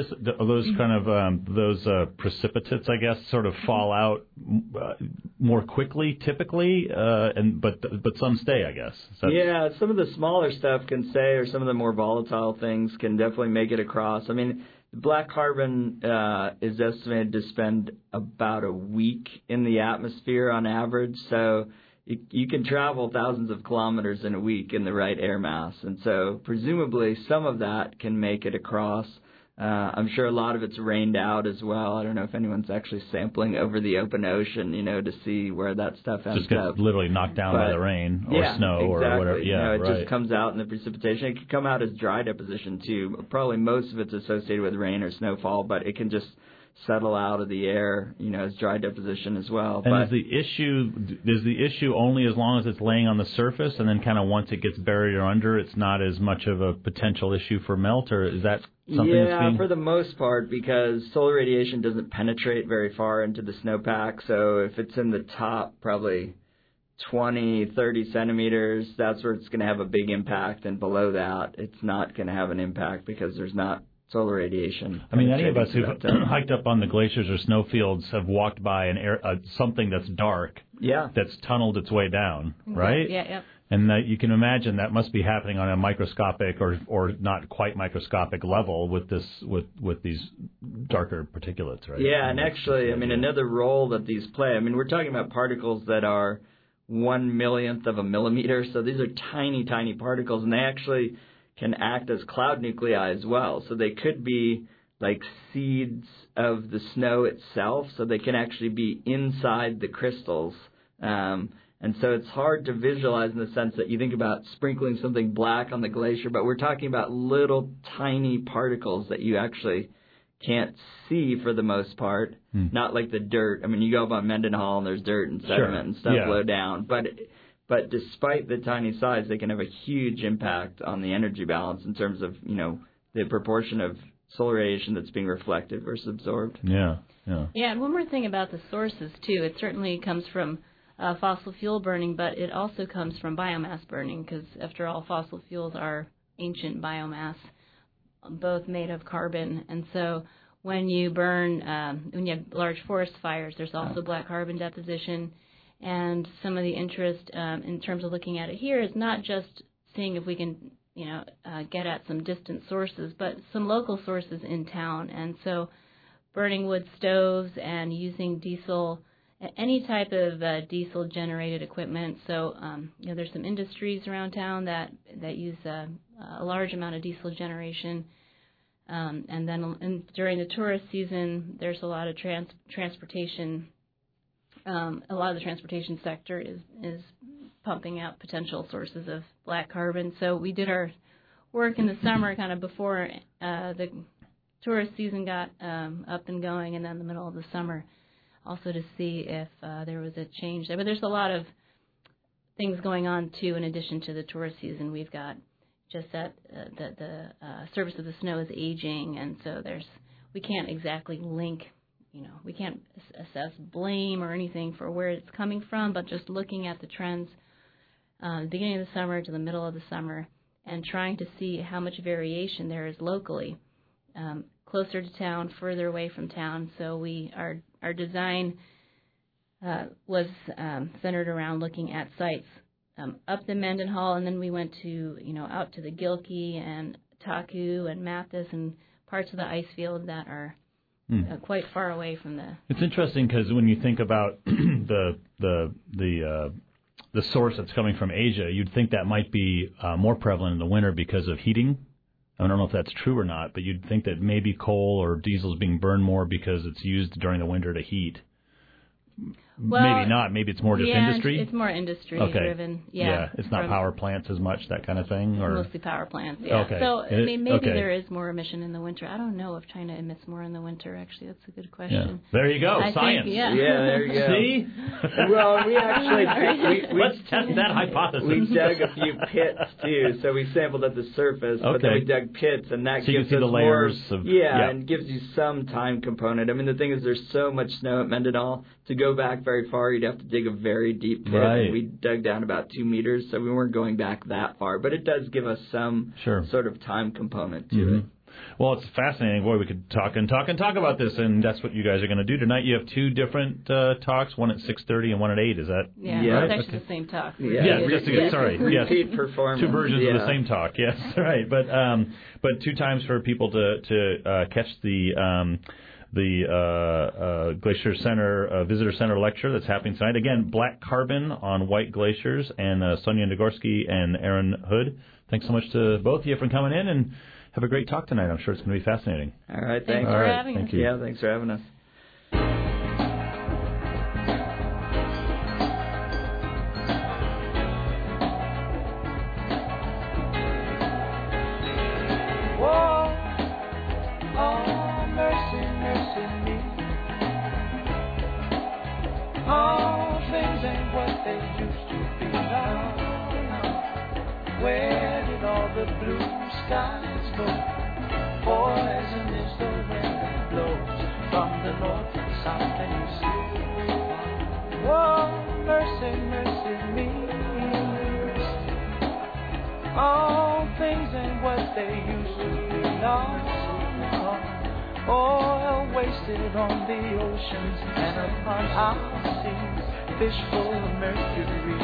precipitates, I guess, sort of fall out more quickly, typically, but some stay, I guess. Some of the smaller stuff can stay, or some of the more volatile things can definitely make it across. I mean, black carbon is estimated to spend about a week in the atmosphere on average, so you can travel thousands of kilometers in a week in the right air mass, and so presumably some of that can make it across. I'm sure a lot of it's rained out as well. I don't know if anyone's actually sampling over the open ocean, to see where that stuff ends up. Just gets literally knocked down by the rain or snow or whatever. It just comes out in the precipitation. It can come out as dry deposition too. Probably most of it's associated with rain or snowfall, but it can just settle out of the air, as dry deposition as well. And is the issue only as long as it's laying on the surface, and then kind of once it gets buried or under, it's not as much of a potential issue for melt, or is that something that's being... for the most part, because solar radiation doesn't penetrate very far into the snowpack, so if it's in the top probably 20, 30 centimeters, that's where it's going to have a big impact, and below that, it's not going to have an impact because there's not solar radiation. I mean, any of us who've hiked up on the glaciers or snowfields have walked by something that's dark, that's tunneled its way down, right? Yeah. And you can imagine that must be happening on a microscopic or not quite microscopic level with these darker particulates, right? Yeah, and actually, I mean, another role that these play, I mean, we're talking about particles that are 1/1,000,000th of a millimeter, so these are tiny, tiny particles, and they actually can act as cloud nuclei as well. So they could be like seeds of the snow itself, so they can actually be inside the crystals. And so it's hard to visualize in the sense that you think about sprinkling something black on the glacier, but we're talking about little tiny particles that you actually can't see for the most part, not like the dirt. I mean, you go up on Mendenhall and there's dirt and sediment and stuff low down, but despite the tiny size, they can have a huge impact on the energy balance in terms of, the proportion of solar radiation that's being reflected versus absorbed. Yeah, and one more thing about the sources, too. It certainly comes from fossil fuel burning, but it also comes from biomass burning because, after all, fossil fuels are ancient biomass, both made of carbon. And so when you burn, when you have large forest fires, there's also black carbon deposition. And some of the interest in terms of looking at it here is not just seeing if we can, get at some distant sources, but some local sources in town. And so burning wood stoves and using diesel, any type of diesel-generated equipment. So, there's some industries around town that use a large amount of diesel generation. And then during the tourist season, there's a lot of transportation. A lot of the transportation sector is pumping out potential sources of black carbon. So we did our work in the summer, kind of before the tourist season got up and going, and then the middle of the summer, also to see if there was a change there. But there's a lot of things going on, too, in addition to the tourist season. We've got just that the surface of the snow is aging, and so we can't exactly link, we can't assess blame or anything for where it's coming from, but just looking at the trends beginning of the summer to the middle of the summer and trying to see how much variation there is locally, closer to town, further away from town. So our design was centered around looking at sites up the Mendenhall, and then we went to, out to the Gilkey and Taku and Mathis and parts of the ice field that are quite far away from the... It's interesting because when you think about the source that's coming from Asia, you'd think that might be more prevalent in the winter because of heating. I don't know if that's true or not, but you'd think that maybe coal or diesel is being burned more because it's used during the winter to heat. Well, maybe not. Maybe it's more just industry. It's more industry-driven. Yeah, it's not power plants as much, that kind of thing? Or mostly power plants, yeah. Okay. So, I mean, maybe there is more emission in the winter. I don't know if China emits more in the winter, actually. That's a good question. Yeah. There you go. Science. Yeah, there you go. See? Well, we actually... Let's test that hypothesis. We dug a few pits, too. So we sampled at the surface, but then we dug pits, and that gives us the layers more... of... and gives you some time component. I mean, the thing is there's so much snow at Mendenhall. To go back very far, you'd have to dig a very deep pit. Right. And we dug down about 2 meters, so we weren't going back that far. But it does give us some sort of time component to it. Well, it's fascinating. Boy, we could talk about this, and that's what you guys are going to do tonight. You have two different talks, one at 6:30 and one at 8. Is that right? It's actually the same talk. Repeat performance. Two versions of the same talk. Yes, right. But 2 times for people to catch the Glacier Center Visitor Center lecture that's happening tonight. Again, black carbon on white glaciers, and Sonia Nagorski and Aaron Hood. Thanks so much to both of you for coming in, and have a great talk tonight. I'm sure it's going to be fascinating. All right, thanks for having us. Thank you. Yeah, thanks for having us. All things ain't what they used to be now. Where did all the blue skies go? Poison is the wind that blows from the north and south, and you see. Whoa, mercy, mercy me. All things ain't what they used to be now. Oil wasted on the oceans and upon our seas, fish full of mercury.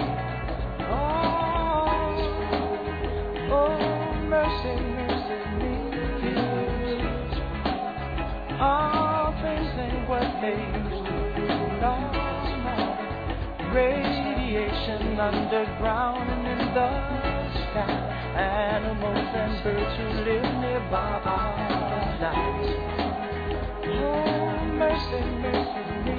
Oh, mercy, mercy me. All things ain't what they used to be. No, no. Radiation underground and in the sky. Animals and birds who live nearby are alive. Oh, mercy, mercy me.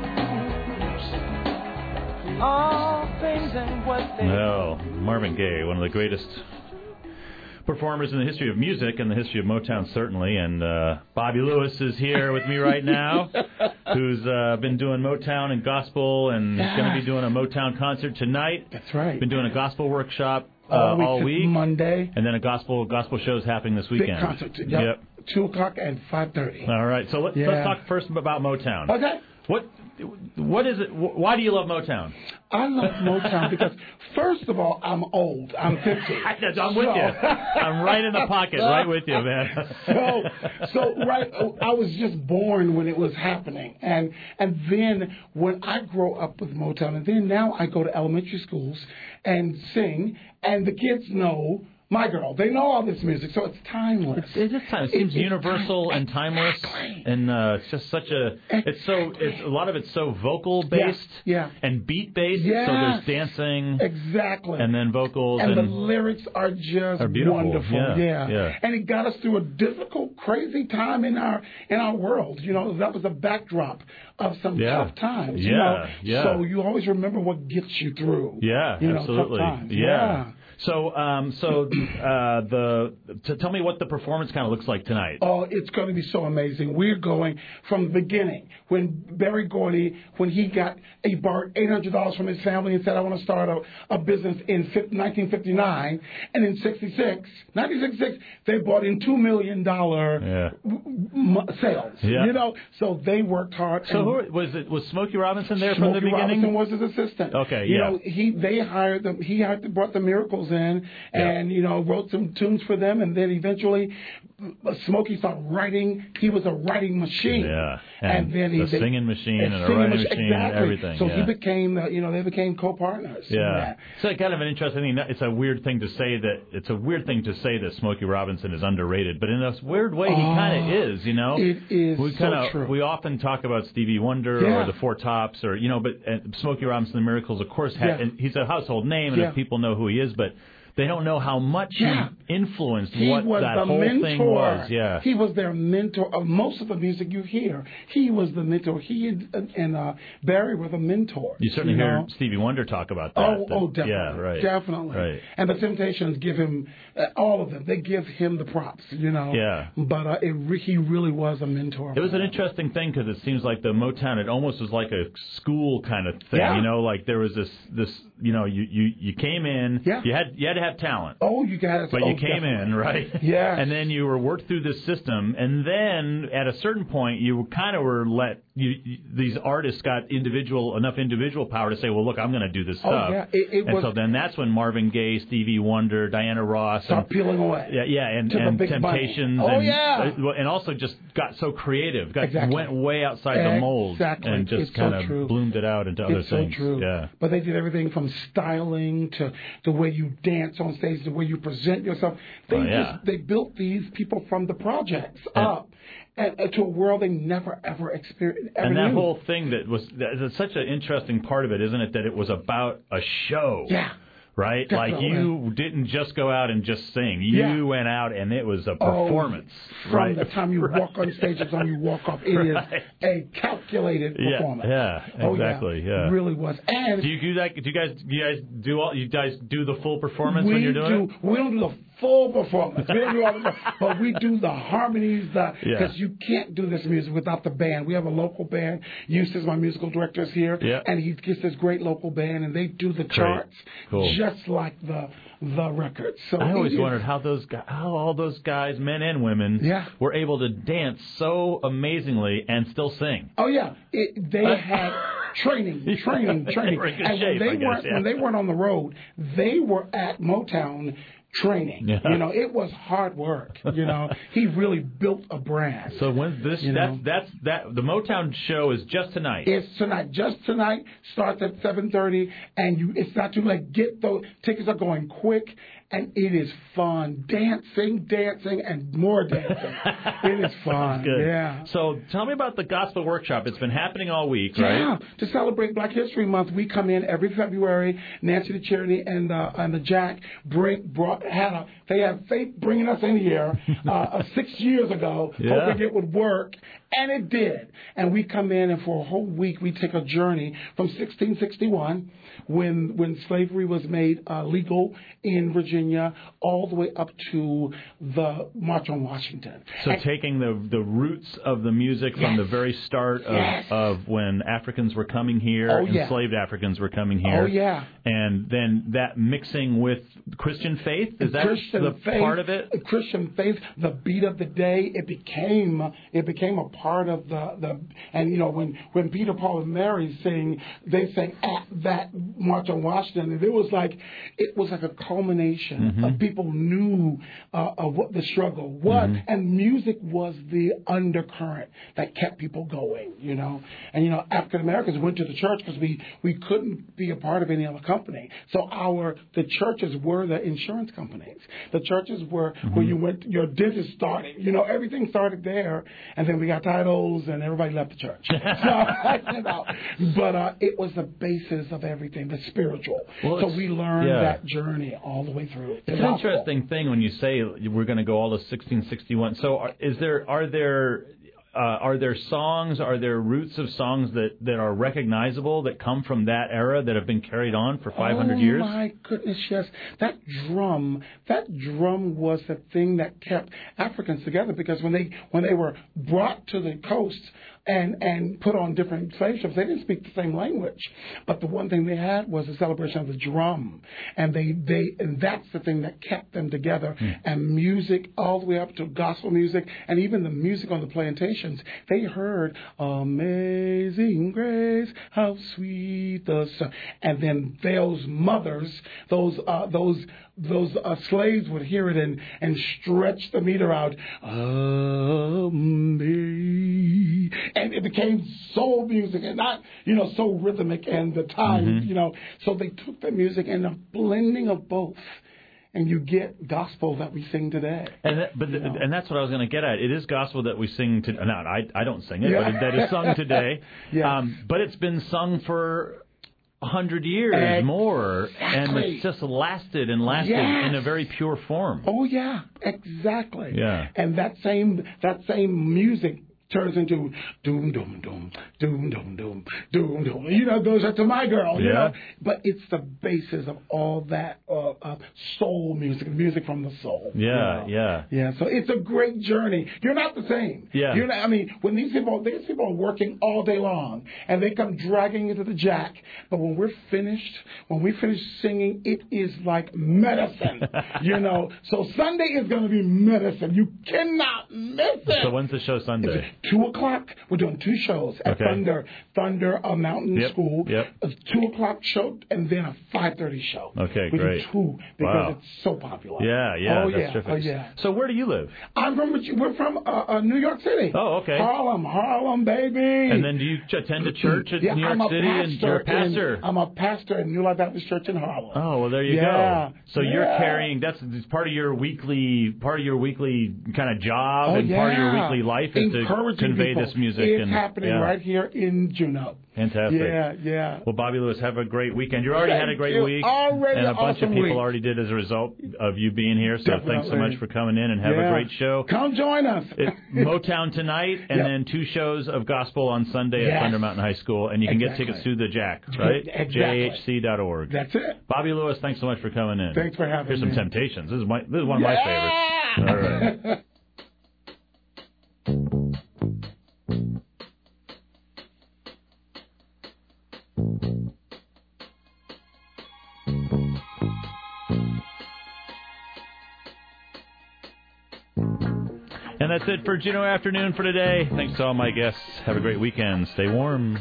All things ain't what they Well, Marvin Gaye, one of the greatest performers in the history of music and the history of Motown, certainly. And Bobby Lewis is here with me right now, who's been doing Motown and gospel, and is going to be doing a Motown concert tonight. That's right. Been doing a gospel workshop all week. Monday. And then a gospel shows happening this weekend. Big concert. Yep. 2 o'clock and 5:30. All right. So let's talk first about Motown. Okay. What is it? Why do you love Motown? I love Motown because, first of all, I'm old. I'm 50. I'm with you. I'm right in the pocket, right with you, man. so right, I was just born when it was happening, and then when I grow up with Motown, and then now I go to elementary schools and sing, and the kids know my girl. They know all this music, so it's timeless. It's just timeless. It seems universal and timeless, and it's just such a. It's a lot of it's so vocal based, and beat based. Yes. So there's dancing, exactly, and then vocals, and the lyrics are just wonderful. Yeah. And it got us through a difficult, crazy time in our world. You know, that was a backdrop of some tough times. Yeah. So you always remember what gets you through. Yeah, absolutely. Tough times. So, tell me what the performance kind of looks like tonight. Oh, it's going to be so amazing. We're going from the beginning when Berry Gordy, he borrowed $800 from his family and said, I want to start a business in 1959, and in 1966, they brought in $2 million sales. Yeah. You know, so they worked hard. So was Smokey Robinson there from the beginning? Smokey Robinson was his assistant. Okay, you know, they hired them. He brought the Miracles in, and wrote some tunes for them, and then eventually Smokey started writing. He was a writing machine, and then a singing machine and a writing machine and everything. So he became, they became co-partners. Yeah, so kind of an interesting thing. It's a weird thing to say that Smokey Robinson is underrated, but in a weird way, he kind of is. You know, it is true. We often talk about Stevie Wonder or the Four Tops, or but Smokey Robinson, the Miracles, of course, and he's a household name, and people know who he is, but they don't know how much he influenced what that whole thing was. Yeah, he was their mentor of most of the music you hear. He was the mentor. He and Barry were the mentors. You certainly hear Stevie Wonder talk about that. Definitely. Yeah, right. Definitely. Right. And the Temptations give him all of them. They give him the props. Yeah. But he really was a mentor. It was an interesting thing because it seems like the Motown, it almost was like a school kind of thing. Yeah. Like there was this. You came in. Yeah. You had to have talent. Oh, you got it. But you came in, right? Yeah. And then you were worked through this system, and then at a certain point, you kind of were let. These artists got enough individual power to say, well, look, I'm going to do this stuff. Yeah. So then that's when Marvin Gaye, Stevie Wonder, Diana Ross started peeling away. And Temptations. Money. And also just got so creative. Went way outside the mold. And just kind of bloomed it out into other things. So true. Yeah. But they did everything from styling to the way you dance on stage, the way you present yourself. They built these people from the projects up to a world they never ever experienced. And that whole thing that's such an interesting part of it, isn't it? That it was about a show. Yeah. Right? Definitely. Like you didn't just go out and just sing. You went out and it was a performance. From the time you walk on stage to the time you walk off, it is a calculated performance. Yeah, exactly. Yeah. It really was. And do you do that? Do you guys do the full performance when you're doing it? We don't do the full performance. We don't do all the, but we do the harmonies, because you can't do this music without the band. We have a local band. Eustace, my musical director, is here, and he gets this great local band, and they do the charts just like the records. So I always wondered how all those guys, men and women, were able to dance so amazingly and still sing. Oh yeah, they had training. And when they weren't on the road, they were at Motown training. Yeah. It was hard work. He really built a brand. So when's this? That's the Motown show is just tonight. It's tonight, just tonight. Starts at 7:30, and it's not too late. Get those tickets are going quick, and it is fun. Dancing, and more dancing. It is fun. Good. Yeah. So tell me about the Gospel Workshop. It's been happening all week, right? Yeah. To celebrate Black History Month, we come in every February. Nancy the Charity and the Jack they have faith bringing us in here 6 years ago, hoping it would work. And it did. And we come in, and for a whole week, we take a journey from 1661, when slavery was made legal in Virginia, all the way up to the March on Washington. So taking the roots of the music from the very start of when Africans were coming here, enslaved Africans were coming here. Oh, yeah. And then that mixing with Christian faith, is that part of it? Christian faith, the beat of the day, it became a part of the when Peter, Paul, and Mary sing, they sang at that March on Washington, and it was like a culmination of people knew what the struggle was, and music was the undercurrent that kept people going, And African Americans went to the church because we couldn't be a part of any other company, so the churches were the insurance companies. The churches were where you went, your dentist started, everything started there, and then we got titles, and everybody left the church. But it was the basis of everything, the spiritual. Well, so we learned that journey all the way through. It's an interesting thing when you say we're going to go all to 1661. So are there songs, are there roots of songs that are recognizable that come from that era that have been carried on for 500 years? Oh, my goodness, yes. That drum was the thing that kept Africans together, because when they were brought to the coast and put on different slave ships, they didn't speak the same language. But the one thing they had was a celebration of the drum. And and that's the thing that kept them together. And music, all the way up to gospel music, and even the music on the plantations, they heard Amazing Grace, how sweet the sound. And then those mothers, those slaves would hear it and stretch the meter out. And it became soul music, and not, so rhythmic, and the time, So they took the music and a blending of both, and you get gospel that we sing today. And that's what I was going to get at. It is gospel that we sing today. No, I don't sing it, but that is sung today. But it's been sung for 100 years more, and it's just lasted in a very pure form. Oh yeah, exactly. Yeah, and that same music turns into doom, doom, doom, doom, doom, doom, doom, doom. Goes up to my girl. But it's the basis of all that soul music from the soul. Yeah. So it's a great journey. You're not the same. Yeah. You're not, when these people are working all day long, and they come dragging into the jack, but when we finish singing, it is like medicine. So Sunday is going to be medicine. You cannot miss it. So when's the show Sunday? 2:00. We're doing 2 shows at Thunder Mountain School. A 2:00 show, and then a 5:30 show. Okay, we great. do 2 because it's so popular. That's terrific. So where do you live? We're from New York City. Oh, okay. Harlem, baby. And then do you attend a church in New York City? And you're a pastor. I'm a pastor at New Life Baptist Church in Harlem. Oh, well, there you go. So you're carrying, that's part of your weekly kind of job, and part of your weekly life is to convey this music. It's happening right here in Juneau. Fantastic. Yeah. Well, Bobby Lewis, have a great weekend. You already had a great week. And a bunch of people already did as a result of you being here. So thanks so much for coming in, and have a great show. Come join us. It's Motown tonight, and then 2 shows of gospel on Sunday at Thunder Mountain High School. And you can get tickets through the Jack, right? JHC.org. That's it. Bobby Lewis, thanks so much for coming in. Thanks for having me. Here's some Temptations. This is one of my favorites. All right. And that's it for Juneau Afternoon for today. Thanks to all my guests. Have a great weekend. Stay warm.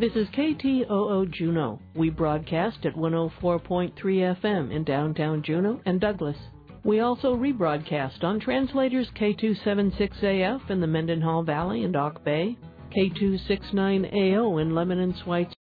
This is KTOO Juneau. We broadcast at 104.3 FM in downtown Juneau and Douglas. We also rebroadcast on translators K276AF in the Mendenhall Valley and Auk Bay, K269AO in Lebanon, Schweitzer,